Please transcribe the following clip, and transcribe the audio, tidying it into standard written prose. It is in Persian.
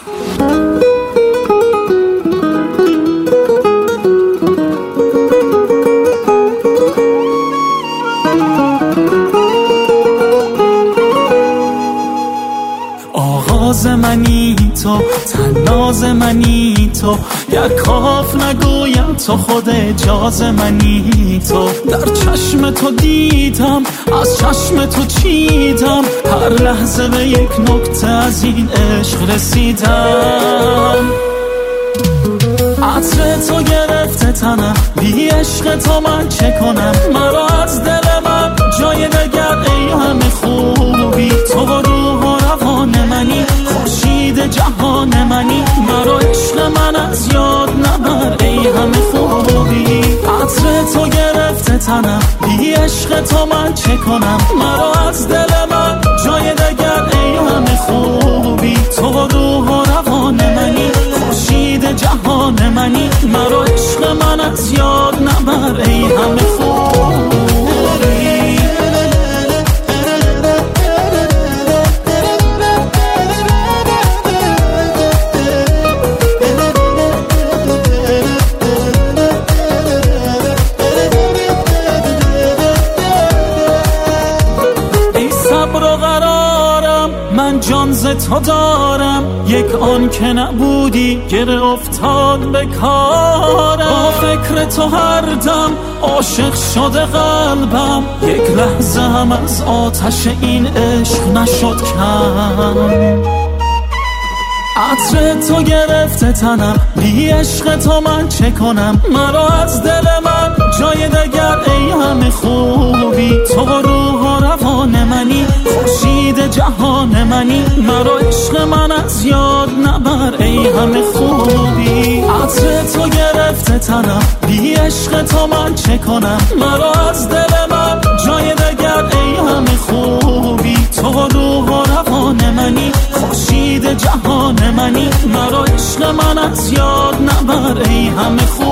آغاز منی تو، تناز منی تو، یک کاف نگویم تو خود اجاز منی تو. در چشم تو دیدم، از چشم تو چیدم، هر لحظه به یک نکته از این عشق رسیدم. عطر تو گرفته تنم، بی عشق تو من چه کنم؟ مرا از دل من جای دگر ای همه خوبی، تو روح و روان منی، خورشید جهان منی، مرا عشق من از یاد نبر ای همه خوبی. عطر تو گرفته تنم، بی عشق تو من چه کنم؟ مرا از دل من جای دگر ای همه خوبی، تو روح و روان منی، خورشید جهان منی، مرا عشق من از یاد نبر ای همه خوبی. من جان ز تو دارم، یک آن که نبودی گره افتاد به کارم. با فکر تو هر دم عاشق شده قلبم، یک لحظه هم از آتش این عشق نشد کم. عطر تو گرفته تنم، بی عشق تو من چه کنم؟ مرا از دل من جای دگر ای همه خوبی، تو روح و روان منی، خورشید جهان منی، مرا عشق من از یاد نبر ای همه خوبی. عطر تو گرفته تنم، بی عشق تو من چه کنم؟ مرا از دل من جای دگر ای همه خوبی، تو روح و روان منی، خورشید جهان منی، مرا عشق من از یاد نبر ای همه خوبی.